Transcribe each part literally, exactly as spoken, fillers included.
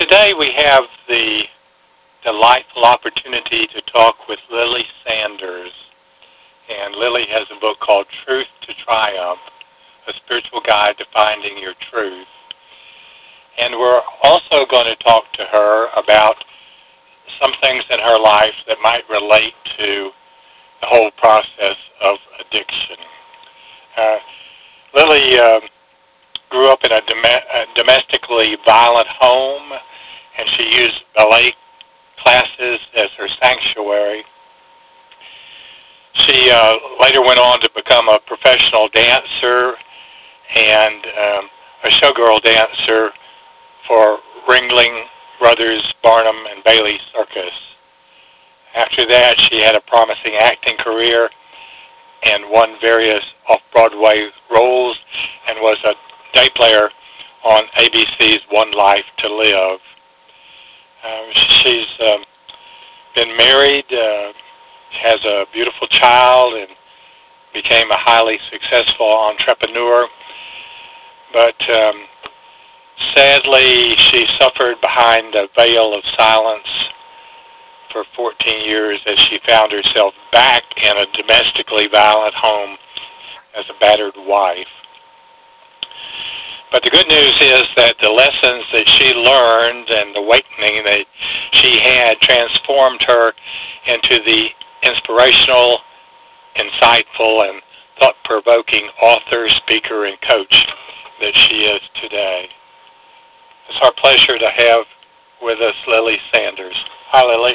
Today we have the delightful opportunity to talk with Lily Sanders. And Lily has a book called Truth to Triumph, a spiritual guide to finding your truth. And we're also going to talk to her about some things in her life that might relate to the whole process of addiction. Uh, Lily uh, grew up in a, dom- a domestically violent home, and she used ballet classes as her sanctuary. She uh, later went on to become a professional dancer and um, a showgirl dancer for Ringling Brothers, Barnum, and Bailey Circus. After that, she had a promising acting career and won various off-Broadway roles and was a day player on A B C's One Life to Live. Um, she's um, been married, uh, has a beautiful child, and became a highly successful entrepreneur. But um, sadly, she suffered behind a veil of silence for fourteen years as she found herself back in a domestically violent home as a battered wife. But the good news is that the lessons that she learned and the awakening that she had transformed her into the inspirational, insightful, and thought-provoking author, speaker, and coach that she is today. It's our pleasure to have with us Lily Sanders. Hi, Lily.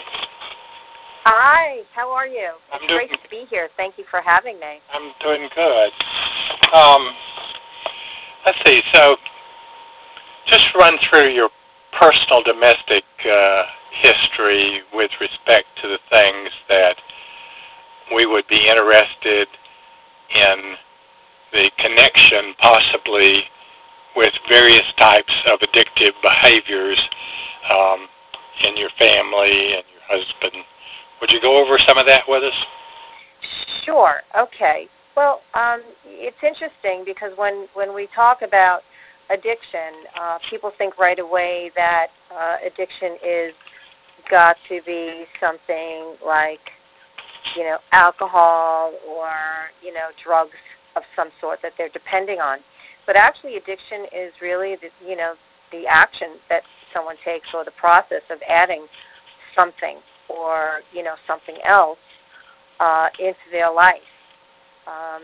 Hi, how are you? I'm It's doing, great to be here. Thank you for having me. I'm doing good. Um, let's see, so just run through your personal domestic uh, history with respect to the things that we would be interested in, the connection possibly with various types of addictive behaviors um, in your family and your husband. Would you go over some of that with us? Sure. Okay. Well, um, it's interesting because when, when we talk about addiction, uh, people think right away that uh, addiction is got to be something like, you know, alcohol or, you know, drugs of some sort that they're depending on. But actually addiction is really, the, you know, the action that someone takes or the process of adding something or, you know, something else uh, into their life, um,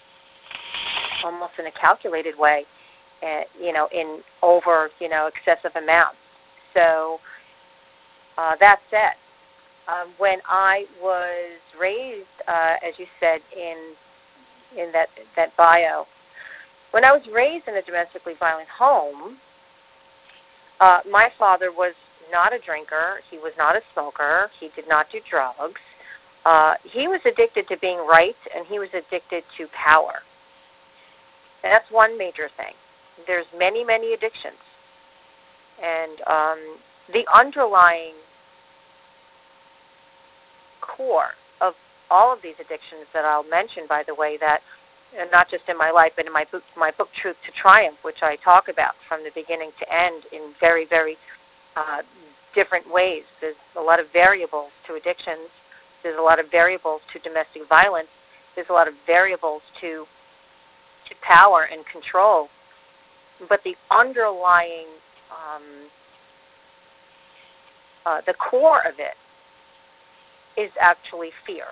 almost in a calculated way, uh, you know, in over, you know, excessive amounts. So uh, that said, um, when I was raised, uh, as you said in in that that bio, when I was raised in a domestically violent home, uh, my father was not a drinker. He was not a smoker. He did not do drugs. Uh, he was addicted to being right, and he was addicted to power. That's one major thing. There's many, many addictions. And um, the underlying core of all of these addictions that I'll mention, by the way, that uh, not just in my life, but in my book, my book, Truth to Triumph, which I talk about from the beginning to end in very, very uh, different ways. There's a lot of variables to addictions. There's a lot of variables to domestic violence. There's a lot of variables to to power and control. But the underlying, um, uh, the core of it is actually fear.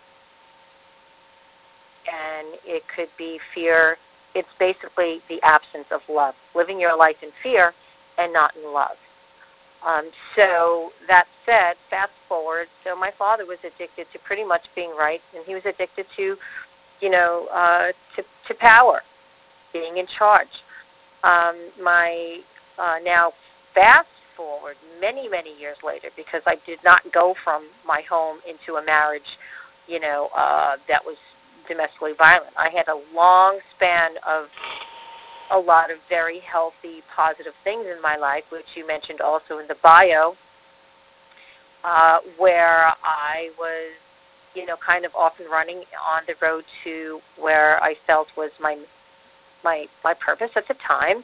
And it could be fear. It's basically the absence of love, living your life in fear and not in love. Um, so that said, fast forward, so my father was addicted to pretty much being right, and he was addicted to, you know, uh, to, to power, being in charge. Um, my uh, now fast forward many, many years later, because I did not go from my home into a marriage, you know, uh, that was domestically violent. I had a long span of a lot of very healthy, positive things in my life, which you mentioned also in the bio, uh, where I was, you know, kind of off and running on the road to where I felt was my my my purpose at the time.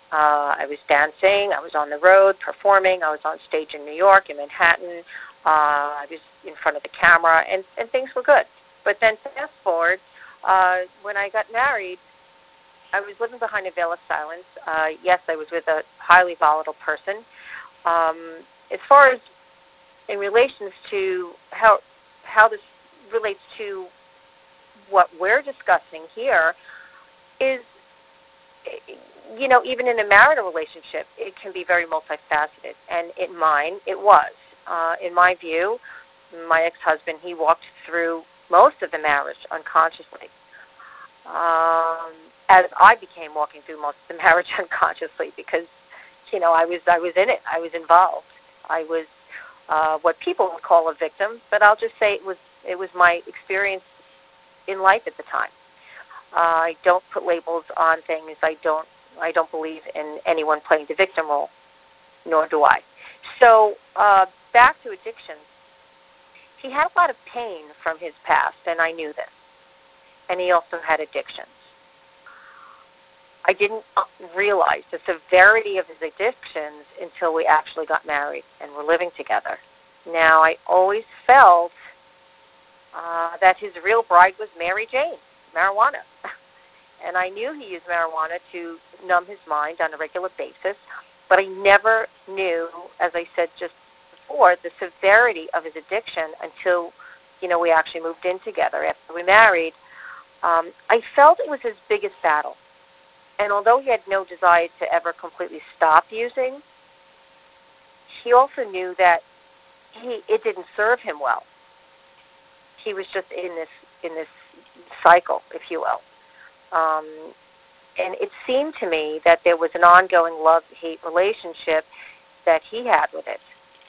Uh, I was dancing. I was on the road performing. I was on stage in New York, in Manhattan. Uh, I was in front of the camera, and, and things were good. But then fast forward, uh, when I got married, I was living behind a veil of silence. Uh, yes, I was with a highly volatile person. Um, as far as in relations to how how this relates to what we're discussing here is, you know, even in a marital relationship, it can be very multifaceted. And in mine, it was. Uh, in my view, my ex-husband, he walked through most of the marriage unconsciously. Um, as I became walking through most of the marriage unconsciously, because, you know, I was I was in it. I was involved. I was uh, what people would call a victim, but I'll just say it was it was my experience in life at the time. Uh, I don't put labels on things. I don't. I don't believe in anyone playing the victim role, nor do I. So uh, back to addiction. He had a lot of pain from his past, and I knew this. And he also had addictions. I didn't realize the severity of his addictions until we actually got married and were living together. Now, I always felt uh, that his real bride was Mary Jane, marijuana. And I knew he used marijuana to numb his mind on a regular basis, but I never knew, as I said just before, the severity of his addiction until, you know, we actually moved in together after we married. Um, I felt it was his biggest battle. And although he had no desire to ever completely stop using, he also knew that he it didn't serve him well. He was just in this in this cycle, if you will. Um, and it seemed to me that there was an ongoing love-hate relationship that he had with it,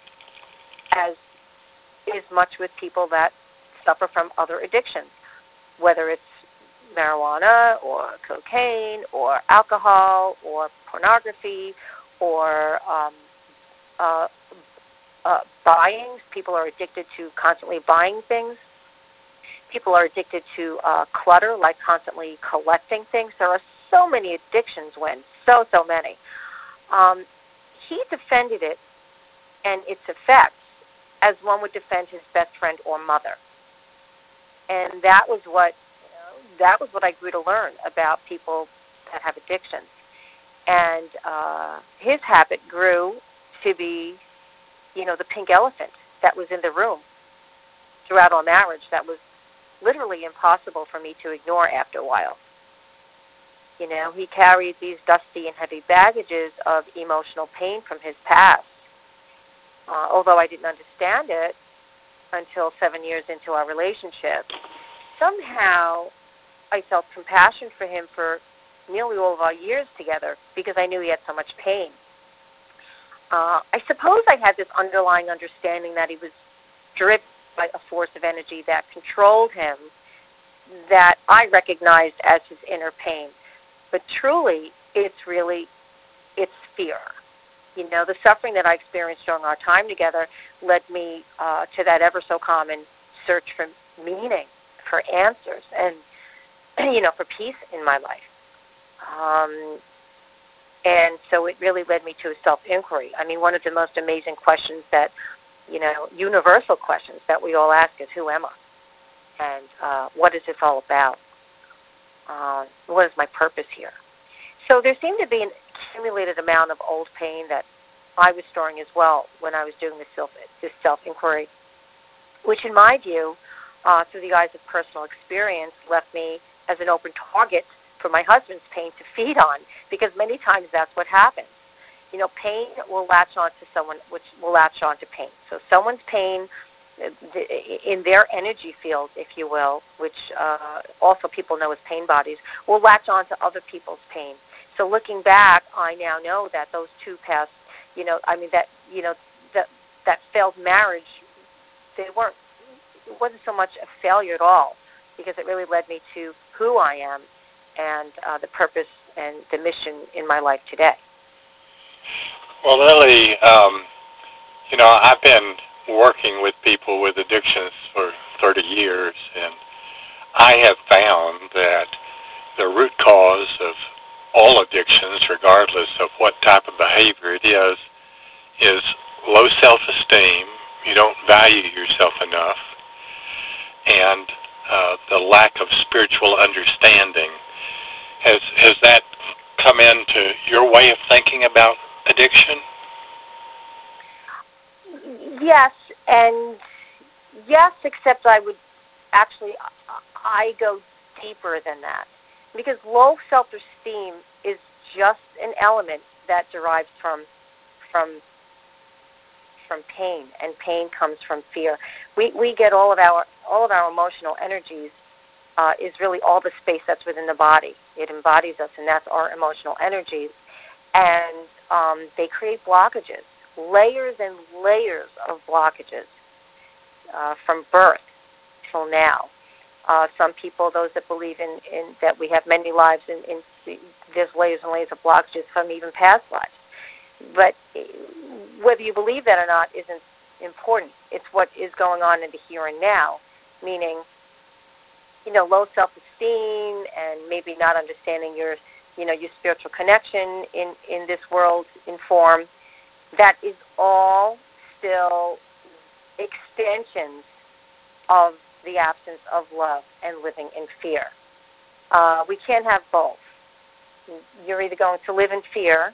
as is much with people that suffer from other addictions, whether it's marijuana or cocaine or alcohol or pornography or um, uh, uh, buying. People are addicted to constantly buying things. People are addicted to uh, clutter, like constantly collecting things. There are so many addictions, Wen, so, so many. Um, he defended it and its effects as one would defend his best friend or mother. And that was what you know, that was what I grew to learn about people that have addictions. And uh, his habit grew to be, you know, the pink elephant that was in the room throughout our marriage that was literally impossible for me to ignore after a while. You know, he carried these dusty and heavy baggages of emotional pain from his past. Uh, although I didn't understand it until seven years into our relationship, somehow I felt compassion for him for nearly all of our years together because I knew he had so much pain. Uh, I suppose I had this underlying understanding that he was driven by a force of energy that controlled him that I recognized as his inner pain. But truly, it's really, it's fear. You know, the suffering that I experienced during our time together led me uh, to that ever so common search for meaning, for answers, and, you know, for peace in my life. Um, and so it really led me to a self-inquiry. I mean, one of the most amazing questions that, you know, universal questions that we all ask is, who am I? And uh, what is this all about? Uh, what is my purpose here? So there seemed to be an accumulated amount of old pain that I was storing as well when I was doing this self this self-inquiry, which in my view, uh, through the eyes of personal experience, left me as an open target for my husband's pain to feed on, because many times that's what happens. You know, pain will latch on to someone, which will latch on to pain. So someone's pain in their energy field, if you will, which uh, also people know as pain bodies, will latch on to other people's pain. So looking back, I now know that those two past, you know, I mean that, you know, that that failed marriage, they weren't, it wasn't so much a failure at all, because it really led me to who I am and uh, the purpose and the mission in my life today. Well, Lily, um, you know, I've been working with people with addictions for thirty years, and I have found that the root cause of all addictions, regardless of what type of behavior it is, is low self-esteem. You don't value yourself enough, and uh, the lack of spiritual understanding. Has has that come into your way of thinking about addiction? Yes, and yes, except I would actually, I go deeper than that. Because low self-esteem is just an element that derives from, from, from pain, and pain comes from fear. We, we get all of our, all of our emotional energies uh, is really all the space that's within the body. It embodies us, and that's our emotional energies. And um, they create blockages, layers and layers of blockages uh, from birth till now. Uh, some people, those that believe in, in that we have many lives, and in, in, there's layers and layers of blockages from even past lives. But whether you believe that or not isn't important. It's what is going on in the here and now, meaning, you know, low self-esteem and maybe not understanding your, you know, your spiritual connection in, in this world in form. That is all still extensions of the absence of love and living in fear. Uh, we can't have both. You're either going to live in fear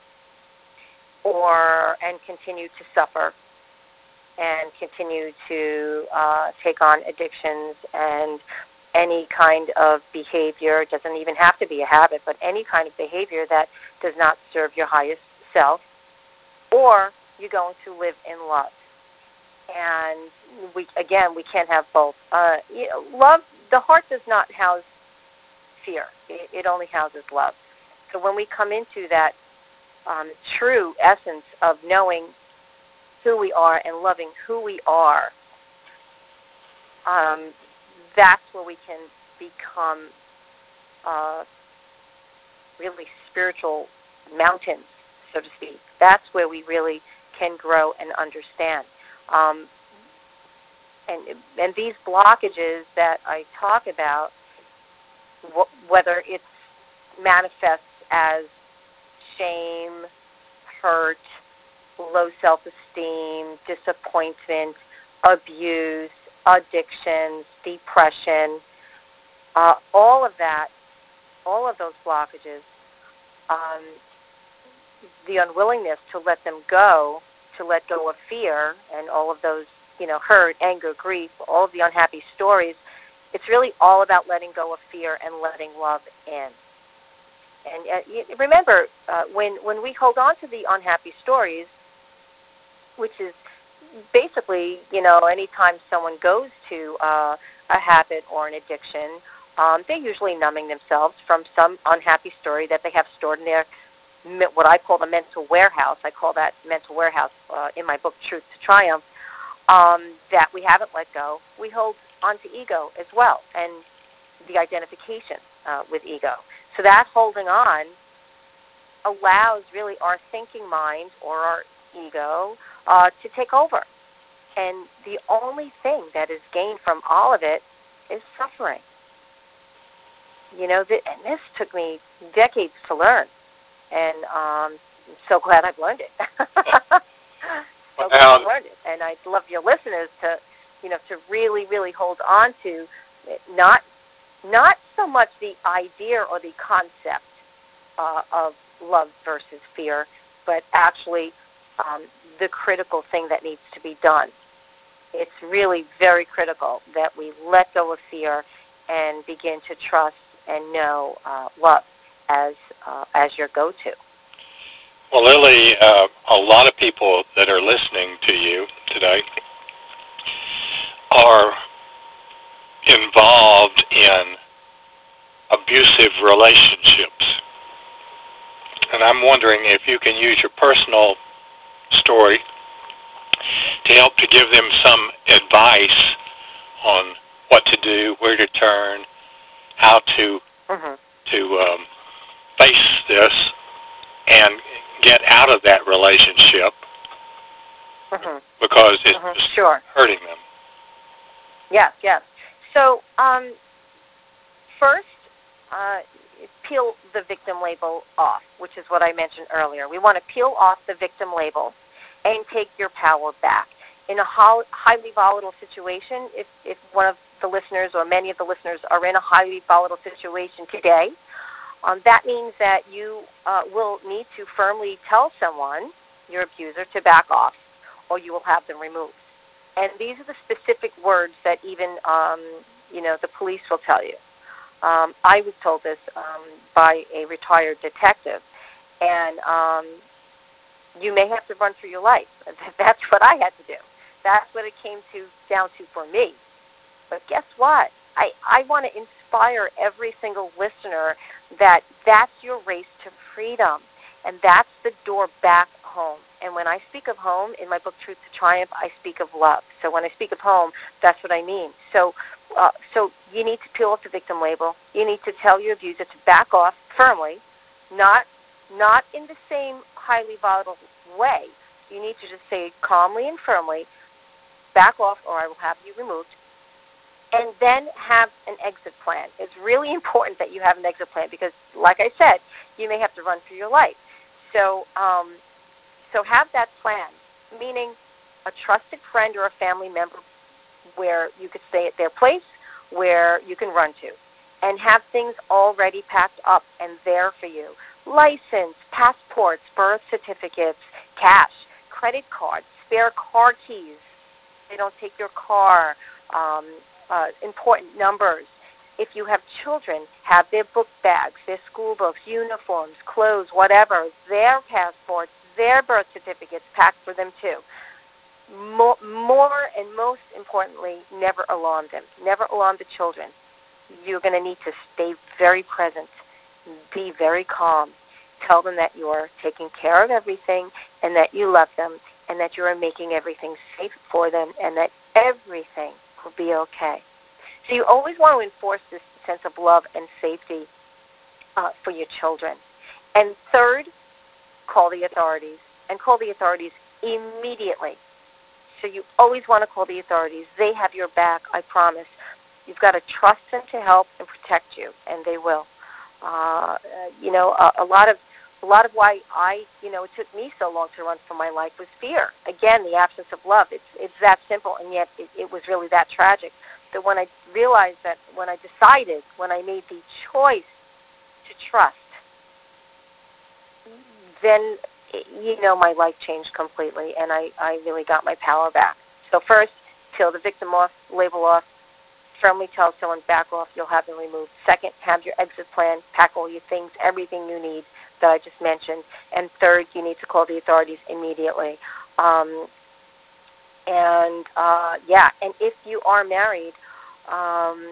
or and continue to suffer and continue to uh, take on addictions and any kind of behavior. It doesn't even have to be a habit, but any kind of behavior that does not serve your highest self, or you're going to live in love. And we, again, we can't have both. Uh, you know, love, the heart does not house fear. It, it only houses love. So when we come into that um, true essence of knowing who we are and loving who we are, um, that's where we can become uh, really spiritual mountains, so to speak. That's where we really can grow and understand. Um, and and these blockages that I talk about, wh- whether it's manifests as shame, hurt, low self-esteem, disappointment, abuse, addictions, depression, uh, all of that, all of those blockages, um, the unwillingness to let them go, to let go of fear and all of those, you know, hurt, anger, grief, all of the unhappy stories, it's really all about letting go of fear and letting love in. And uh, you, remember, uh, when, when we hold on to the unhappy stories, which is basically, you know, anytime someone goes to uh, a habit or an addiction, um, they're usually numbing themselves from some unhappy story that they have stored in their, what I call the mental warehouse. I call that mental warehouse uh, in my book, Truth to Triumph, um, that we haven't let go. We hold onto ego as well, and the identification uh, with ego. So that holding on allows really our thinking mind or our ego uh, to take over. And the only thing that is gained from all of it is suffering. You know, th- and this took me decades to learn, and um, I'm so glad I've learned it. So glad Well, I've learned it, and I'd love your listeners to, you know, to really, really hold on to not not so much the idea or the concept uh, of love versus fear, but actually um, the critical thing that needs to be done. It's really very critical that we let go of fear and begin to trust and know uh, love as uh, as your go-to. well, Lily, uh, a lot of people that are listening to you today are involved in abusive relationships. And I'm wondering if you can use your personal story to help to give them some advice on what to do, where to turn, how to Mm-hmm. to um, face this and get out of that relationship Mm-hmm. because it's Mm-hmm. just Sure. hurting them. Yes. Yes. So um, first, uh, peel the victim label off, which is what I mentioned earlier. We want to peel off the victim label and take your power back. In a highly volatile situation, if, if one of the listeners or many of the listeners are in a highly volatile situation today, um, that means that you uh, will need to firmly tell someone, your abuser, to back off, or you will have them removed. And these are the specific words that even, um, you know, the police will tell you. Um, I was told this um, by a retired detective, and um, you may have to run for your life. That's what I had to do. That's what it came to down to for me. But guess what? I, I want to inspire every single listener that that's your race to freedom, and that's the door back home. And when I speak of home in my book, Truth to Triumph, I speak of love. So when I speak of home, that's what I mean. So, uh, so you need to peel off the victim label. You need to tell your abuser to back off firmly, not not in the same highly volatile way. You need to just say calmly and firmly, back off or I will have you removed. And then have an exit plan. It's really important that you have an exit plan because, like I said, you may have to run for your life. So, um, so have that plan, meaning a trusted friend or a family member where you could stay at their place, where you can run to, and have things already packed up and there for you. License, passports, birth certificates, cash, credit cards, spare car keys. They don't take your car. Um, uh, important numbers. If you have children, have their book bags, their school books, uniforms, clothes, whatever, their passports, their birth certificates packed for them too. More, more and most importantly, never alarm them. Never alarm the children. You're going to need to stay very present, be very calm. Tell them that you're taking care of everything and that you love them and that you are making everything safe for them and that everything will be okay. So you always want to enforce this sense of love and safety uh, for your children. And third, call the authorities, and call the authorities immediately. So you always want to call the authorities. They have your back, I promise. You've got to trust them to help and protect you, and they will. Uh, you know, a, a lot of a lot of why I, you know, it took me so long to run for my life was fear. Again, the absence of love. It's it's that simple, and yet it, it was really that tragic. That when I realized that, when I decided, when I made the choice to trust, then, you know, my life changed completely, and I, I really got my power back. So first, peel the victim off, label off, firmly tell someone back off, you'll have them removed. Second, have your exit plan, pack all your things, everything you need that I just mentioned. And third, you need to call the authorities immediately. Um, and, uh, yeah, and if you are married, um,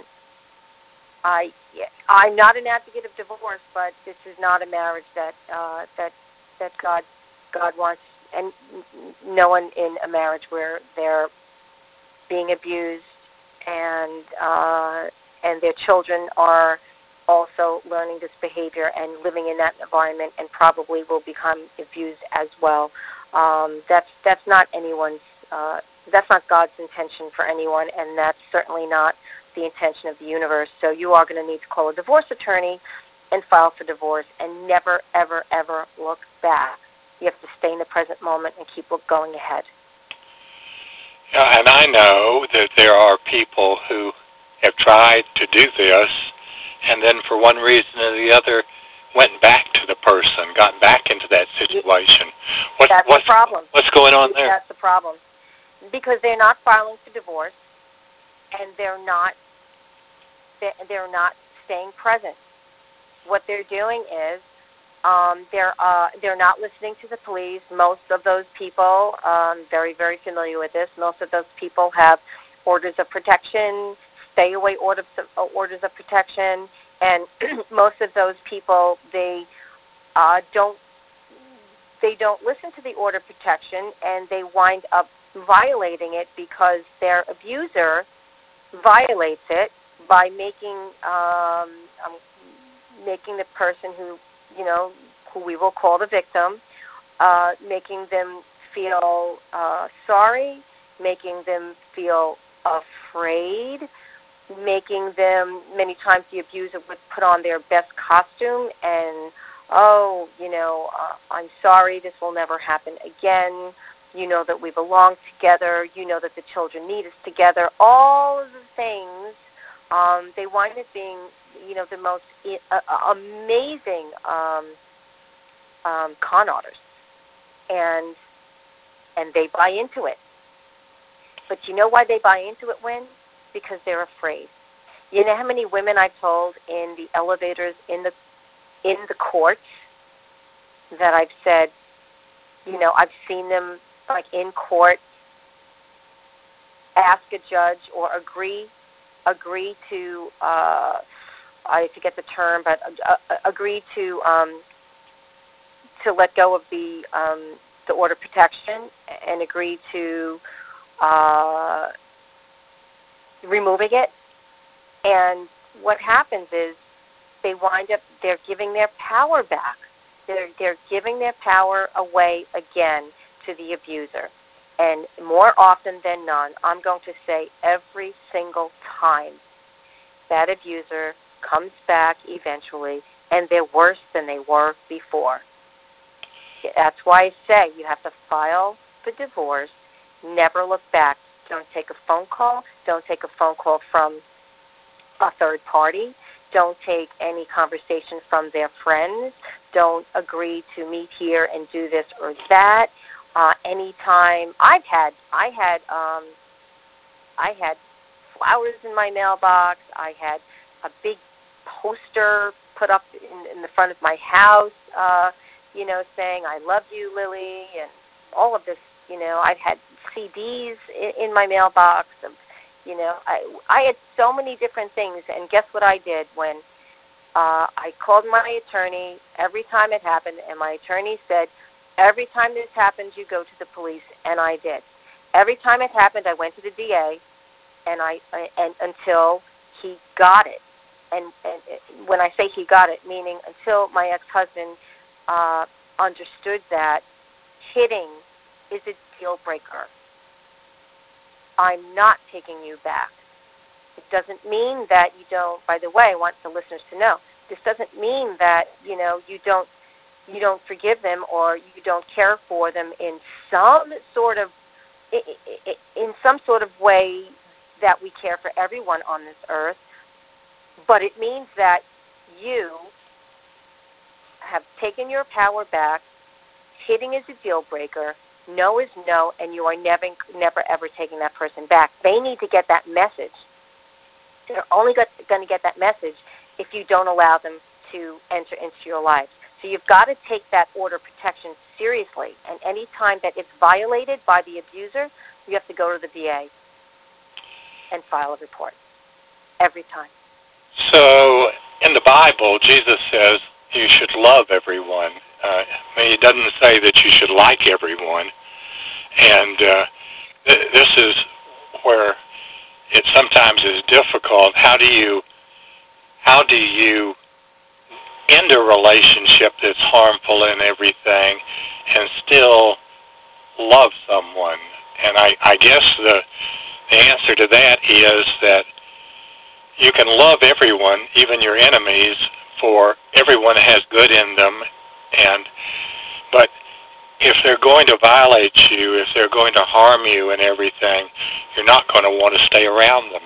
I, I'm not an advocate of divorce, but this is not a marriage that uh, that that God God wants, and no one in a marriage where they're being abused and uh, and their children are also learning this behavior and living in that environment and probably will become abused as well. Um, that's that's not anyone's. Uh, that's not God's intention for anyone, and that's certainly not the intention of the universe. So you are going to need to call a divorce attorney and file for divorce and never, ever, ever look back. You have to stay in the present moment and keep going ahead. Yeah, and I know that there are people who have tried to do this and then for one reason or the other went back to the person, got back into that situation. What, That's what's, the problem. What's going on there? That's the problem. Because they're not filing for divorce and they're not they're not staying present. What they're doing is um, they're uh, they're not listening to the police. Most of those people, um, very very familiar with this. Most of those people have orders of protection, stay away orders of, uh, orders of protection, and most of those people they uh, don't they don't listen to the order of protection, and they wind up violating it because their abuser violates it by making um, um, making the person who, you know, who we will call the victim, uh, making them feel uh, sorry, making them feel afraid, making them, many times the abuser would put on their best costume and, oh, you know, uh, I'm sorry, this will never happen again. You know that we belong together. You know that the children need us together. All of the things, um, they wind up being, you know, the most uh, amazing um, um, con artists. And, and they buy into it. But you know why they buy into it, Win? Because they're afraid. You know how many women I've told in the elevators, in the in the courts, that I've said, you know, I've seen them like in court ask a judge or agree agree to uh, I forget the term, but uh, uh, agree to um, to let go of the um, the order of protection and agree to uh, removing it. And what happens is they wind up, they're giving their power back. They're, they're giving their power away again to the abuser. And more often than not, I'm going to say every single time, that abuser comes back eventually, and they're worse than they were before. That's why I say you have to file for divorce, never look back. Don't take a phone call. Don't take a phone call from a third party. Don't take any conversation from their friends. Don't agree to meet here and do this or that. Uh, anytime I've had, I had, um, I had flowers in my mailbox. I had a big poster put up in, in the front of my house, uh, you know, saying "I love you, Lily," and all of this. You know, I've had C Ds in, in my mailbox. Of, you know, I I had so many different things. And guess what I did when uh, I called my attorney every time it happened, and my attorney said, "Every time this happens, you go to the police," and I did. Every time it happened, I went to the D A, and I, I and until he got it. And, and when I say he got it, meaning until my ex-husband uh, understood that hitting is a deal breaker. I'm not taking you back. It doesn't mean that you don't. By the way, I want the listeners to know, this doesn't mean that, you know, you don't you don't forgive them or you don't care for them in some sort of in some sort of way that we care for everyone on this earth. But it means that you have taken your power back. Hitting is a deal breaker. No is no, and you are never, never, ever taking that person back. They need to get that message. They're only going to get that message if you don't allow them to enter into your life. So you've got to take that order of protection seriously. And any time that it's violated by the abuser, you have to go to the D A and file a report. Every time. So in the Bible, Jesus says you should love everyone. Uh, I mean, he doesn't say that you should like everyone. And uh, th- this is where it sometimes is difficult. How do you how do you end a relationship that's harmful and everything and still love someone? And I, I guess the, the answer to that is that you can love everyone, even your enemies, for everyone has good in them. And but if they're going to violate you, if they're going to harm you and everything, you're not going to want to stay around them.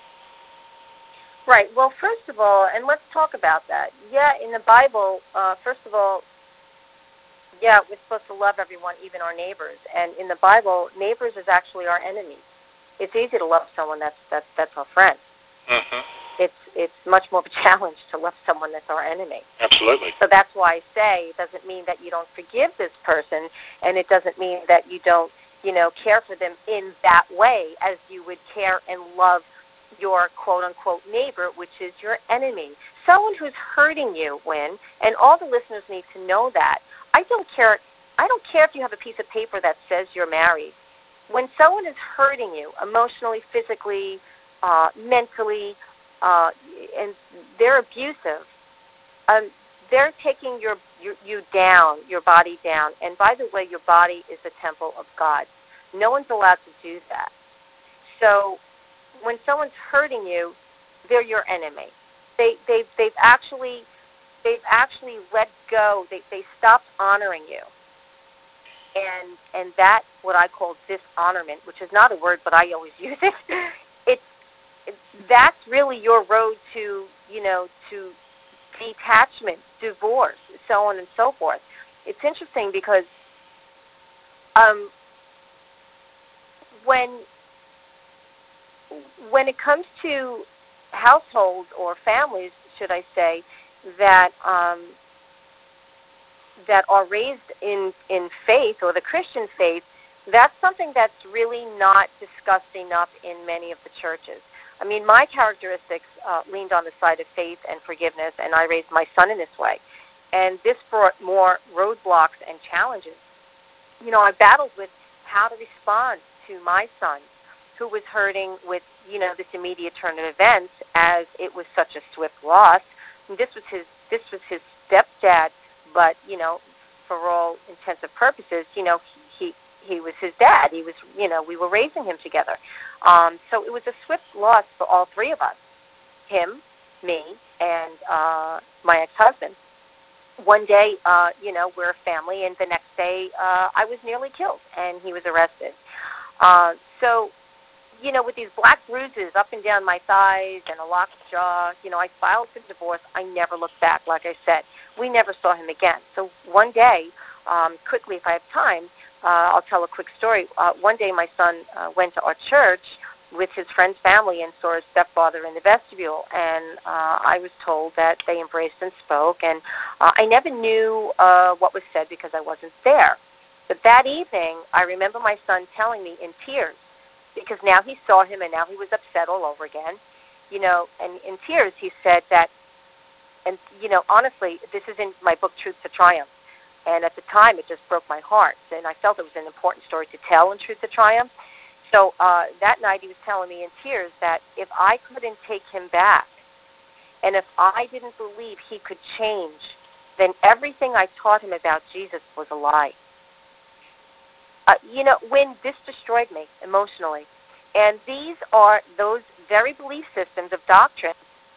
Right. Well, first of all, and let's talk about that. Yeah, in the Bible, uh, first of all, yeah, we're supposed to love everyone, even our neighbors. And in the Bible, neighbors is actually our enemies. It's easy to love someone that's that's that's our friend. Mm-hmm. It's it's much more of a challenge to love someone that's our enemy. Absolutely. So that's why I say it doesn't mean that you don't forgive this person, and it doesn't mean that you don't, you know, care for them in that way as you would care and love your quote-unquote neighbor, which is your enemy. Someone who's hurting you, Win, and all the listeners need to know that. I don't care. I don't care if you have a piece of paper that says you're married. When someone is hurting you emotionally, physically, uh, mentally, uh, and they're abusive, um, they're taking your, your you down, your body down. And by the way, your body is the temple of God. No one's allowed to do that. So when someone's hurting you, they're your enemy. They they they've actually they've actually let go. They they stopped honoring you, and and that what I call dishonorment, which is not a word, but I always use it. It's it, that's really your road to you know to detachment, divorce, so on and so forth. It's interesting because um, when when it comes to households or families, should I say, that um, that are raised in, in faith or the Christian faith, that's something that's really not discussed enough in many of the churches. I mean, my characteristics uh, leaned on the side of faith and forgiveness, and I raised my son in this way. And this brought more roadblocks and challenges. You know, I battled with how to respond to my son, who was hurting with, you know, this immediate turn of events as it was such a swift loss. And this was his, this was his stepdad, but, you know, for all intents and purposes, you know, he, he was his dad. He was, you know, we were raising him together. Um, so it was a swift loss for all three of us, him, me, and uh, my ex-husband. One day, uh, you know, we're a family, and the next day uh, I was nearly killed, and he was arrested. Uh, so, you know, with these black bruises up and down my thighs and a locked jaw, you know, I filed for divorce. I never looked back, like I said. We never saw him again. So one day, um, quickly, if I have time, uh, I'll tell a quick story. Uh, one day my son uh, went to our church with his friend's family and saw his stepfather in the vestibule. And uh, I was told that they embraced and spoke. And uh, I never knew uh, what was said because I wasn't there. But that evening, I remember my son telling me in tears, because now he saw him and now he was upset all over again, you know, and in tears he said that, and, you know, honestly, this is in my book, Truth to Triumph. And at the time, it just broke my heart. And I felt it was an important story to tell in Truth to Triumph. So uh, that night he was telling me in tears that if I couldn't take him back, and if I didn't believe he could change, then everything I taught him about Jesus was a lie. Uh, you know, when this destroyed me emotionally. And these are those very belief systems of doctrine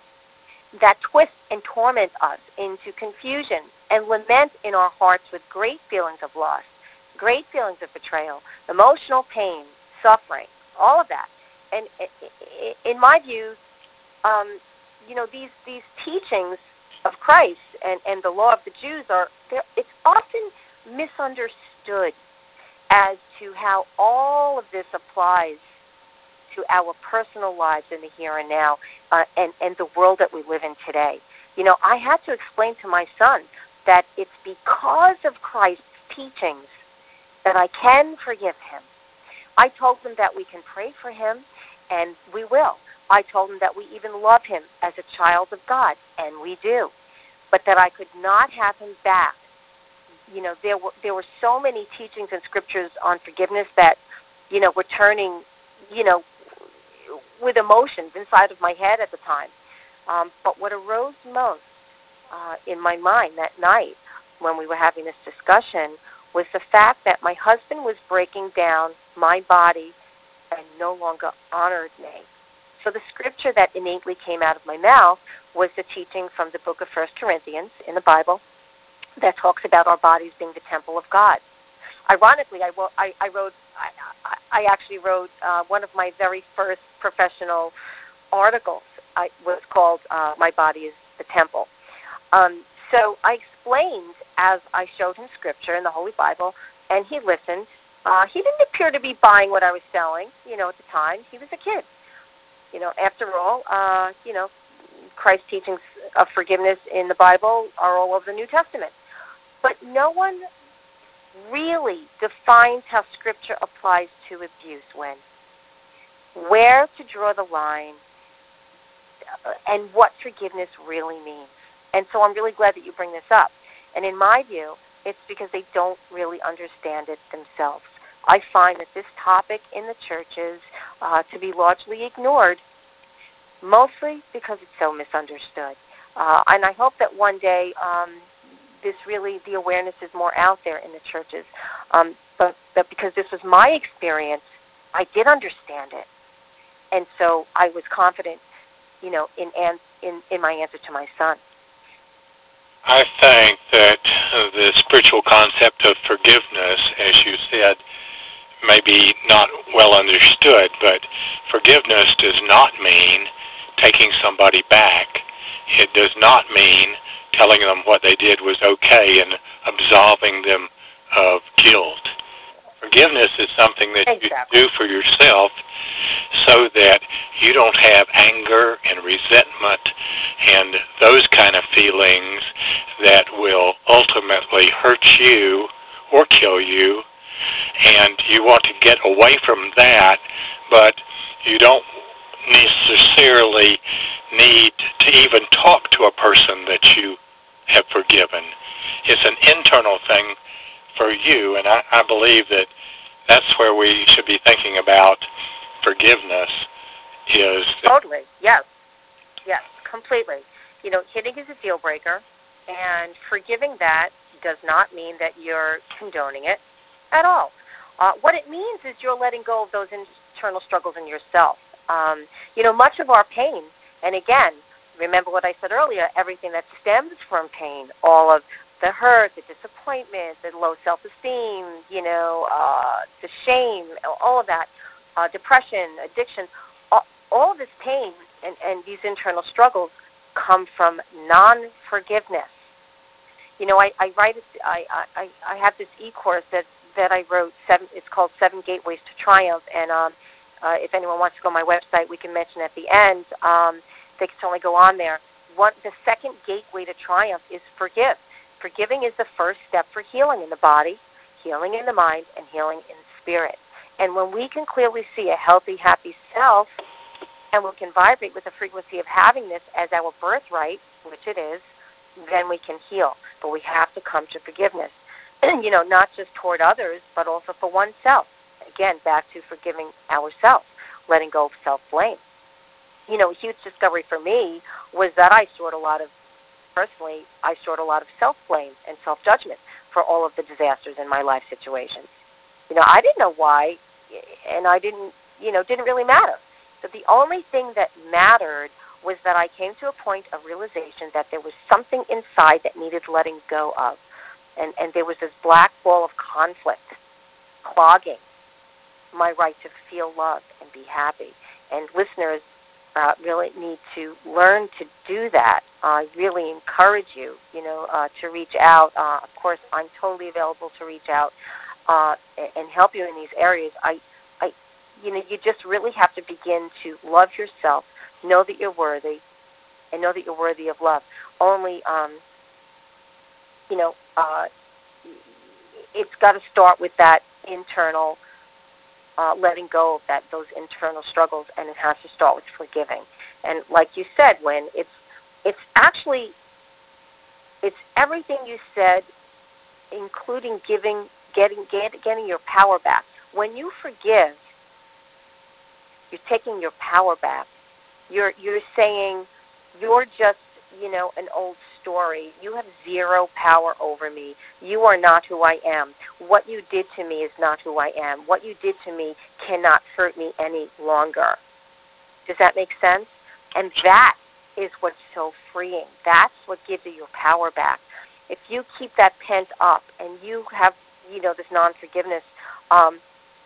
that twist and torment us into confusion and lament in our hearts with great feelings of loss, great feelings of betrayal, emotional pain, suffering, all of that. And in my view, um, you know, these, these teachings of Christ and, and the law of the Jews are, it's often misunderstood as to how all of this applies to our personal lives in the here and now, uh, and, and the world that we live in today. You know, I had to explain to my son that it's because of Christ's teachings that I can forgive him. I told him that we can pray for him, and we will. I told him that we even love him as a child of God, and we do. But that I could not have him back. You know, there were there were so many teachings and scriptures on forgiveness that, you know, were turning, you know, with emotions inside of my head at the time. Um, but what arose most uh, in my mind that night when we were having this discussion was the fact that my husband was breaking down my body and no longer honored me. So the scripture that innately came out of my mouth was the teaching from the book of First Corinthians in the Bible that talks about our bodies being the temple of God. Ironically, I, wrote, I, I wrote, I, I actually wrote uh, one of my very first professional articles. I was called uh, "My Body Is the Temple." Um, so I explained as I showed him scripture in the Holy Bible, and he listened. Uh, he didn't appear to be buying what I was selling. You know, at the time, he was a kid. You know, after all, uh, you know, Christ's teachings of forgiveness in the Bible are all over the New Testament. But no one really defines how Scripture applies to abuse when, where to draw the line, uh, and what forgiveness really means. And so I'm really glad that you bring this up. And in my view, it's because they don't really understand it themselves. I find that this topic in the churches uh, to be largely ignored, mostly because it's so misunderstood. Uh, and I hope that one day um, this really, the awareness is more out there in the churches. Um, but, but because this was my experience, I did understand it. And so I was confident you know, in, an, in, in my answer to my son. I think that the spiritual concept of forgiveness, as you said, may be not well understood, but forgiveness does not mean taking somebody back. It does not mean telling them what they did was okay and absolving them of guilt. Forgiveness is something that Exactly. you do for yourself so that you don't have anger and resentment and those kind of feelings that will ultimately hurt you or kill you, and you want to get away from that, but you don't necessarily need to even talk to a person that you have forgiven. It's an internal thing for you, and I, I believe that that's where we should be thinking about forgiveness is that. Totally. Yes. Yes. Completely. You know, hitting is a deal breaker, and forgiving that does not mean that you're condoning it at all. Uh, what it means is you're letting go of those internal struggles in yourself. Um, you know, much of our pain, and again, remember what I said earlier, everything that stems from pain, all of the hurt, the disappointment, the low self-esteem, you know, uh, the shame, all of that, uh, depression, addiction, all, all of this pain and, and these internal struggles come from non-forgiveness. You know, I, I write, I, I, I have this e-course that, that I wrote, seven, it's called Seven Gateways to Triumph, and um, uh, if anyone wants to go on my website, we can mention at the end, um, they can certainly go on there. One, the second gateway to triumph is forgive. Forgiving is the first step for healing in the body, healing in the mind, and healing in spirit. And when we can clearly see a healthy, happy self, and we can vibrate with the frequency of having this as our birthright, which it is, then we can heal. But we have to come to forgiveness. You know, not just toward others, but also for oneself. Again, back to forgiving ourselves, letting go of self-blame. You know, a huge discovery for me was that I stored a lot of, personally, I stored a lot of self-blame and self-judgment for all of the disasters in my life situations. You know, I didn't know why, and I didn't, you know, didn't really matter. But the only thing that mattered was that I came to a point of realization that there was something inside that needed letting go of. And, and there was this black ball of conflict clogging my right to feel loved and be happy. And listeners uh, really need to learn to do that. I really encourage you, you know, uh, to reach out. Uh, of course, I'm totally available to reach out uh, and help you in these areas. I, I, you know, you just really have to begin to love yourself, know that you're worthy, and know that you're worthy of love. Only, um, you know, uh, it's got to start with that internal uh, letting go of that those internal struggles, and it has to start with forgiving. And like you said, when it's it's actually it's everything you said, including giving, getting, get, getting your power back. When you forgive, you're taking your power back. You're you're saying you're just, you know, an old story. You have zero power over me. You are not who I am. What you did to me is not who I am. What you did to me cannot hurt me any longer. Does that make sense? And that is what's so freeing. That's what gives you your power back. If you keep that pent up and you have, you know, this non-forgiveness, um,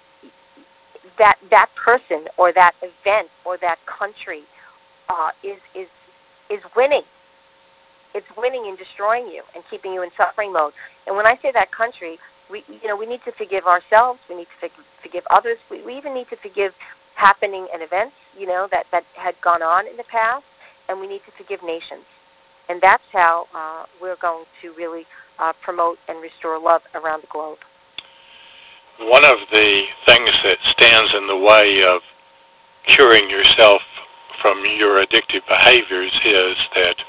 that that person or that event or that country uh, is is is winning. It's winning and destroying you and keeping you in suffering mode. And when I say that country, we you know we need to forgive ourselves. We need to forgive others. We, we even need to forgive happening and events, you know, that that had gone on in the past. And we need to forgive nations. And that's how uh, we're going to really uh, promote and restore love around the globe. One of the things that stands in the way of curing yourself from your addictive behaviors is that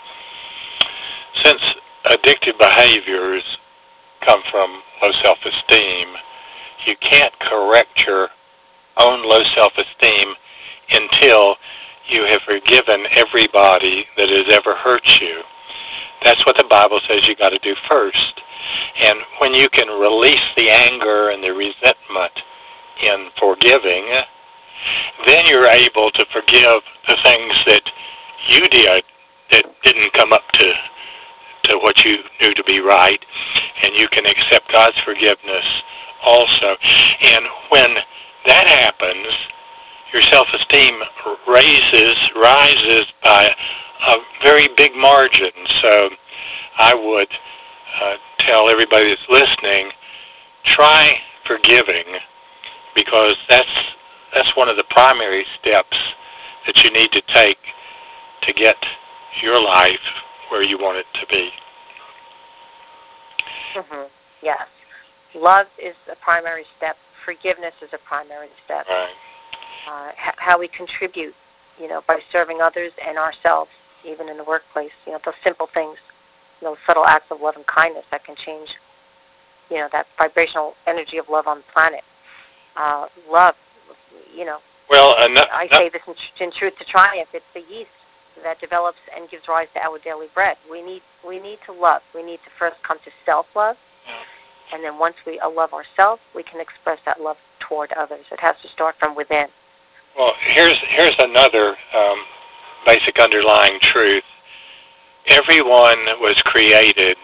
since addictive behaviors come from low self-esteem, you can't correct your own low self-esteem until you have forgiven everybody that has ever hurt you. That's what the Bible says you got to do first. And when you can release the anger and the resentment in forgiving, then you're able to forgive the things that you did that didn't come up to to what you knew to be right, and you can accept God's forgiveness also. And when that happens, your self-esteem raises, rises by a very big margin. So I would uh, tell everybody that's listening, try forgiving, because that's that's one of the primary steps that you need to take to get your life where you want it to be. Mm-hmm. Yes. Love is a primary step. Forgiveness is a primary step. Right. Uh, h- how we contribute, you know, by serving others and ourselves, even in the workplace. You know, those simple things, those subtle acts of love and kindness that can change, you know, that vibrational energy of love on the planet. Uh, love, you know, Well, uh, no, I no, say this in, in Truth to Triumph. It's the yeast that develops and gives rise to our daily bread. We need we need to love. We need to first come to self-love, and then once we love ourselves, we can express that love toward others. It has to start from within. well, here's here's another um, basic underlying truth. Everyone was created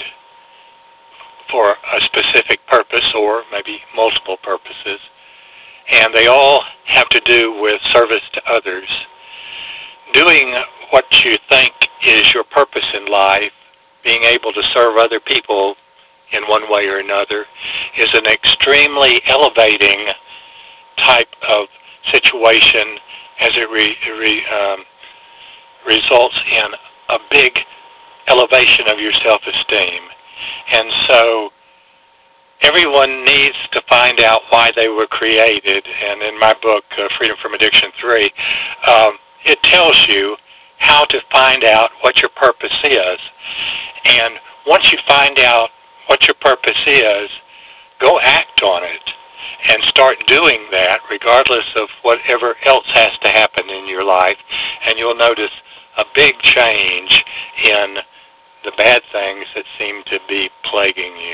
for a specific purpose, or maybe multiple purposes, and they all have to do with service to others. Doing what you think is your purpose in life, being able to serve other people in one way or another, is an extremely elevating type of situation, as it re, re, um, results in a big elevation of your self-esteem. And so everyone needs to find out why they were created. And in my book, uh, Freedom from Addiction three, um, it tells you how to find out what your purpose is. And once you find out what your purpose is, go act on it and start doing that regardless of whatever else has to happen in your life. And you'll notice a big change in the bad things that seem to be plaguing you.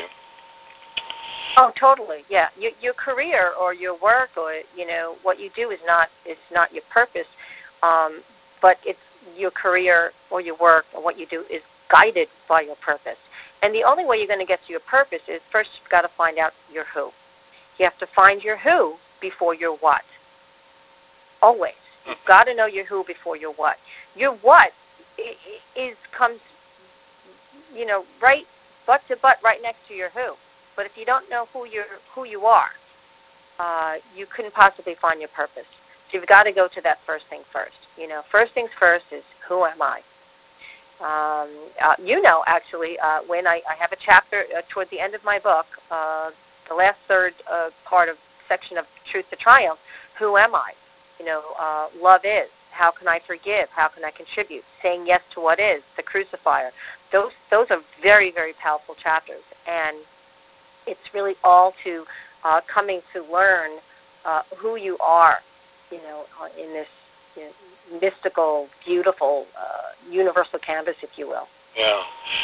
Oh, totally. Yeah, your your career or your work or you know what you do is not is not your purpose, um, but it's your career or your work or what you do is guided by your purpose. And the only way you're going to get to your purpose is first you've got to find out your who. You have to find your who before your what. Always, you've got to know your who before your what. Your what is comes, you know, right butt to butt right next to your who. But if you don't know who you who you are, uh, you couldn't possibly find your purpose. So you've got to go to that first thing first. You know, first things first is who am I? Um, uh, you know, actually, uh, when I, I have a chapter uh, toward the end of my book, uh, the last third uh, part of section of Truth to Triumph, who am I? You know, uh, love is. How can I forgive? How can I contribute? Saying yes to what is, the crucifier. Those those are very, very powerful chapters. And it's really all to uh, coming to learn uh, who you are, you know, uh, in this you know, mystical, beautiful, uh, universal canvas, if you will. Yeah.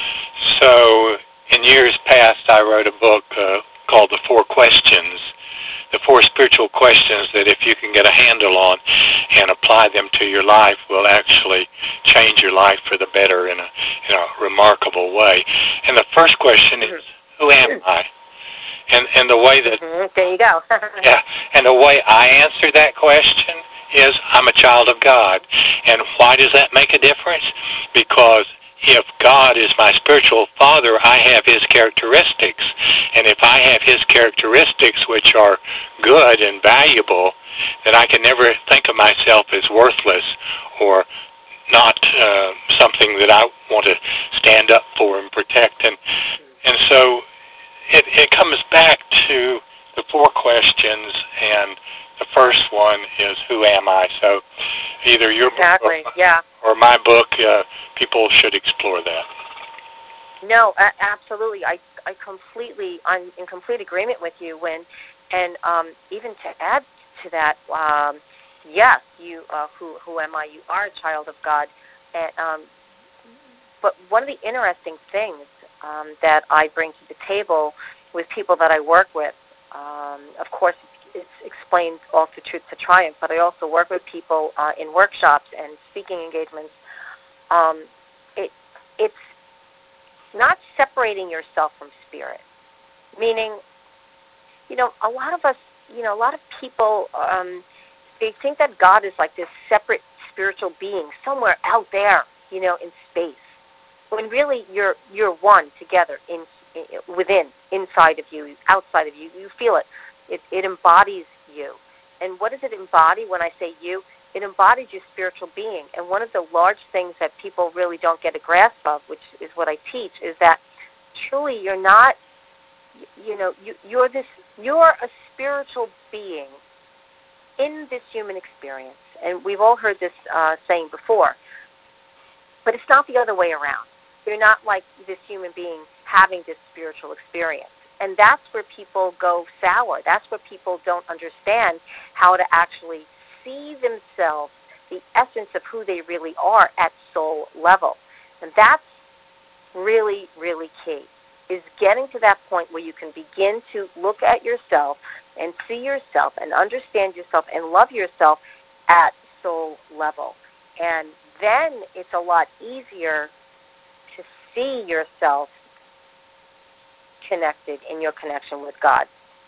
So in years past, I wrote a book uh, called The Four Questions, the four spiritual questions that if you can get a handle on and apply them to your life will actually change your life for the better in a, in a remarkable way. And the first question is, who am I? And, and the way that, Mm-hmm. There you go. yeah, and the way I answer that question is I'm a child of God. And why does that make a difference? Because if God is my spiritual father, I have his characteristics. And if I have his characteristics, which are good and valuable, then I can never think of myself as worthless or not uh, something that I want to stand up for and protect. And, and so it, it comes back to the four questions, and the first one is, who am I? So either your exactly. book or, yeah. or my book, uh, people should explore that. No, a- absolutely. I, I completely, I'm in complete agreement with you. When, and um, even to add to that, um, yes, you, uh, who, who am I? You are a child of God. And, um, but one of the interesting things um, that I bring to the table with people that I work with, um, of course, it's explained all through Truth to Triumph, but I also work with people uh, in workshops and speaking engagements um, it it's not separating yourself from spirit. Meaning, you know, a lot of us, you know, a lot of people, um, they think that God is like this separate spiritual being somewhere out there, you know, in space. When really you're you're one together in, in within, inside of you, outside of you. You feel it. It it embodies you. And what does it embody when I say you? It embodies your spiritual being. And one of the large things that people really don't get a grasp of, which is what I teach, is that truly you're not, you know, you, you're this, you're a spiritual being in this human experience. And we've all heard this uh, saying before, but it's not the other way around. You're not like this human being having this spiritual experience. And that's where people go sour. That's where people don't understand how to actually see themselves, the essence of who they really are at soul level. And that's really, really key, is getting to that point where you can begin to look at yourself and see yourself and understand yourself and love yourself at soul level. And then it's a lot easier to see yourself connected in your connection with God.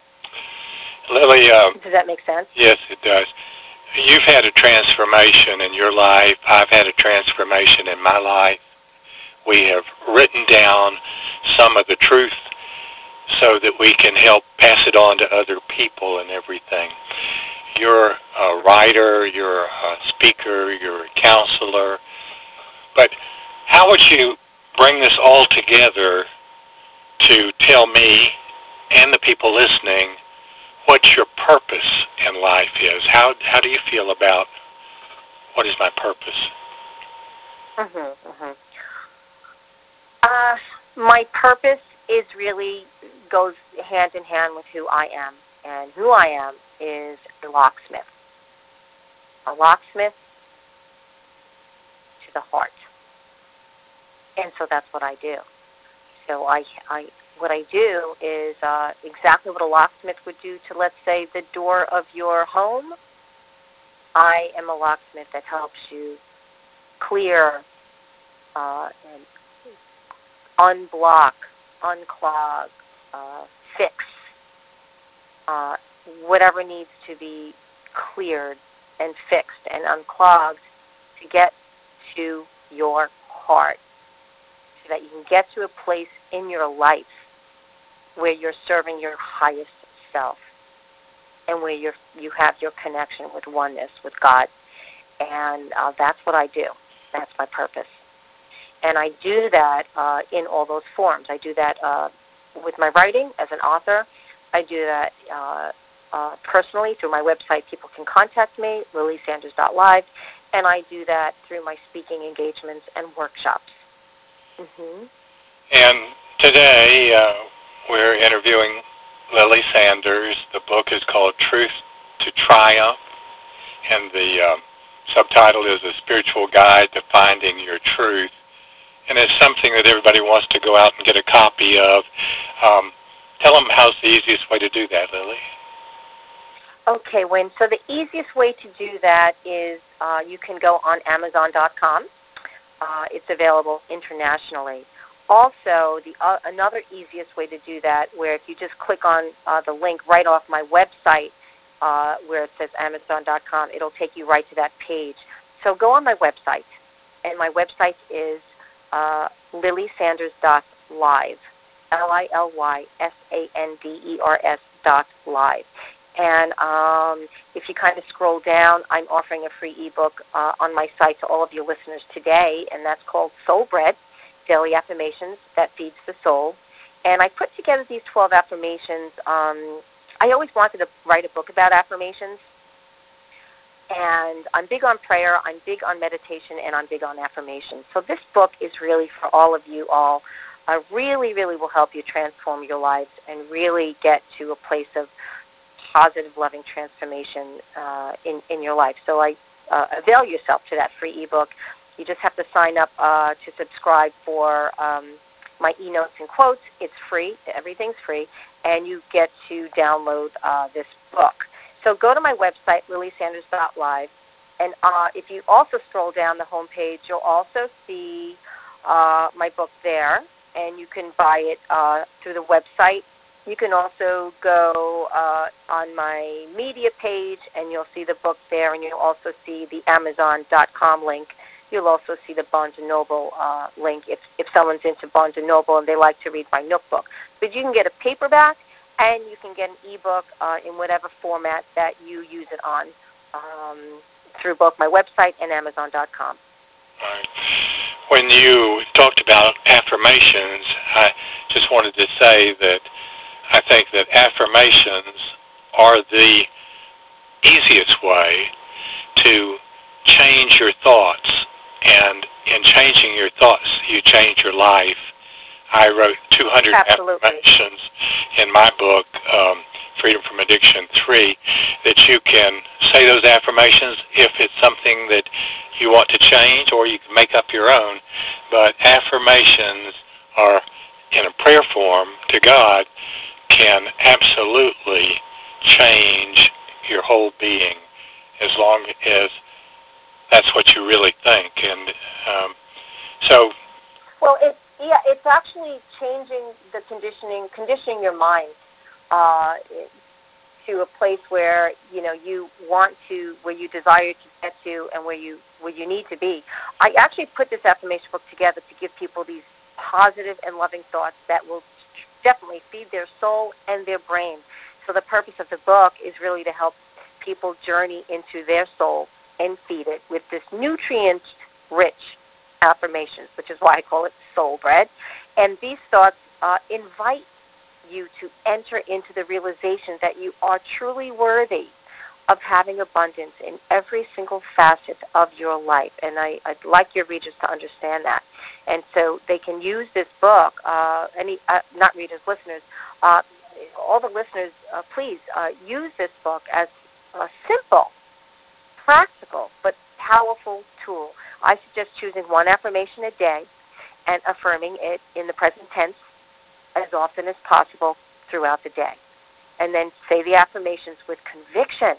Lily, um, Does that make sense? yes, it does. You've had a transformation in your life. I've had a transformation in my life. We have written down some of the truth so that we can help pass it on to other people and everything. You're a writer, you're a speaker, you're a counselor, but how would you bring this all together to tell me and the people listening what your purpose in life is? How how do you feel about what is my purpose? Mm-hmm, mm-hmm. Uh, my purpose is really goes hand in hand with who I am. And who I am is a locksmith. A locksmith to the heart. And so that's what I do. So I, I, what I do is uh, exactly what a locksmith would do to, let's say, the door of your home. I am a locksmith that helps you clear uh, and unblock, unclog, uh, fix uh, whatever needs to be cleared and fixed and unclogged to get to your heart, so that you can get to a place in your life where you're serving your highest self and where you're, you have your connection with oneness with God. And uh, that's what I do. That's my purpose. And I do that uh, in all those forms. I do that uh, with my writing as an author. I do that uh, uh, personally through my website. People can contact me, lily sanders dot live, and I do that through my speaking engagements and workshops. Mm-hmm. And today uh, we're interviewing Lily Sanders. The book is called Truth to Triumph, and the um, subtitle is A Spiritual Guide to Finding Your Truth. And it's something that everybody wants to go out and get a copy of. Um, tell them how's the easiest way to do that, Lily. Okay, Wayne. So the easiest way to do that is uh, you can go on amazon dot com. Uh, it's available internationally. Also, the uh, another easiest way to do that, where if you just click on uh, the link right off my website, uh, where it says amazon dot com, it'll take you right to that page. So go on my website, and my website is uh, lily sanders dot live, L I L Y S A N D E R S dot live. And um, if you kind of scroll down, I'm offering a free ebook uh, on my site to all of your listeners today, and that's called Soul Bread, Daily Affirmations That Feeds the Soul. And I put together these twelve affirmations. Um, I always wanted to write a book about affirmations, and I'm big on prayer, I'm big on meditation, and I'm big on affirmations. So this book is really for all of you all. Uh, really, really will help you transform your lives and really get to a place of positive, loving transformation uh, in, in your life. So I uh, avail yourself to that free ebook. You just have to sign up uh, to subscribe for um, my e-notes and quotes. It's free. Everything's free. And you get to download uh, this book. So go to my website, lily sanders dot live, And uh, if you also scroll down the homepage, you'll also see uh, my book there, and you can buy it uh, through the website. You can also go uh, on my media page, and you'll see the book there, and you'll also see the Amazon dot com link. You'll also see the Barnes and Noble uh, link if, if someone's into Barnes and Noble and they like to read my Nook book. But you can get a paperback, and you can get an ebook uh, in whatever format that you use it on. Um, through both my website and Amazon dot com. Right. When you talked about affirmations, I just wanted to say that I think that affirmations are the easiest way to change your thoughts, and in changing your thoughts, you change your life. I wrote two hundred Absolutely. affirmations in my book, um, Freedom from Addiction three, that you can say those affirmations if it's something that you want to change, or you can make up your own. But affirmations are in a prayer form to God can absolutely change your whole being as long as that's what you really think. And um, so Well, it's yeah, it's actually changing the conditioning, conditioning your mind uh, to a place where you know you want to, where you desire to get to, and where you where you need to be. I actually put this affirmation book together to give people these positive and loving thoughts that will definitely feed their soul and their brain. So the purpose of the book is really to help people journey into their soul and feed it with this nutrient-rich affirmations, which is why I call it soul bread. And these thoughts uh, invite you to enter into the realization that you are truly worthy of having abundance in every single facet of your life. And I, I'd like your readers to understand that. And so they can use this book, uh, any, uh, not readers, listeners, uh, all the listeners, uh, please uh, use this book as a simple, practical, but powerful tool. I suggest choosing one affirmation a day and affirming it in the present tense as often as possible throughout the day. And then say the affirmations with conviction.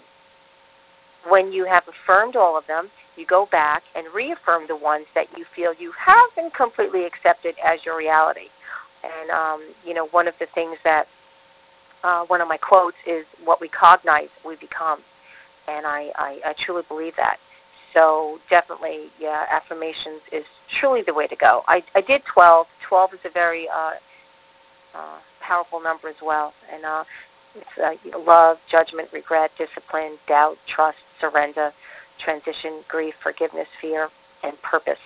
When you have affirmed all of them, you go back and reaffirm the ones that you feel you haven't completely accepted as your reality. And, um, you know, one of the things that, uh, one of my quotes is, what we cognize, we become. And I, I, I truly believe that. So definitely, yeah, affirmations is truly the way to go. I, I did twelve. twelve is a very uh, uh, powerful number as well. And uh, it's uh, love, judgment, regret, discipline, doubt, trust, surrender, transition, grief, forgiveness, fear, and purpose.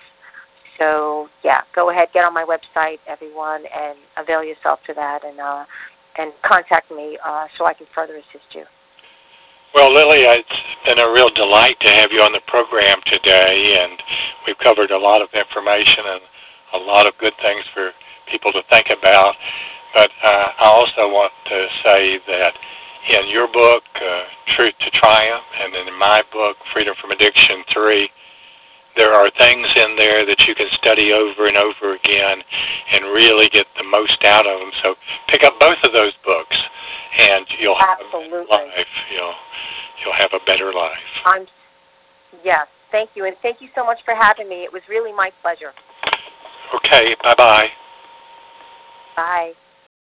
So yeah, go ahead, get on my website, everyone, and avail yourself to that, and uh, and contact me uh, so I can further assist you. Well, Lily, it's been a real delight to have you on the program today, and we've covered a lot of information and a lot of good things for people to think about. But uh, I also want to say that in your book, uh, Truth to Triumph, and in my book, Freedom from Addiction three, there are things in there that you can study over and over again and really get the most out of them. So pick up both of those books, and you'll have Absolutely. a better life. You'll, you'll have a better life. I'm, yes, thank you, and thank you so much for having me. It was really my pleasure. Okay, bye-bye. Bye.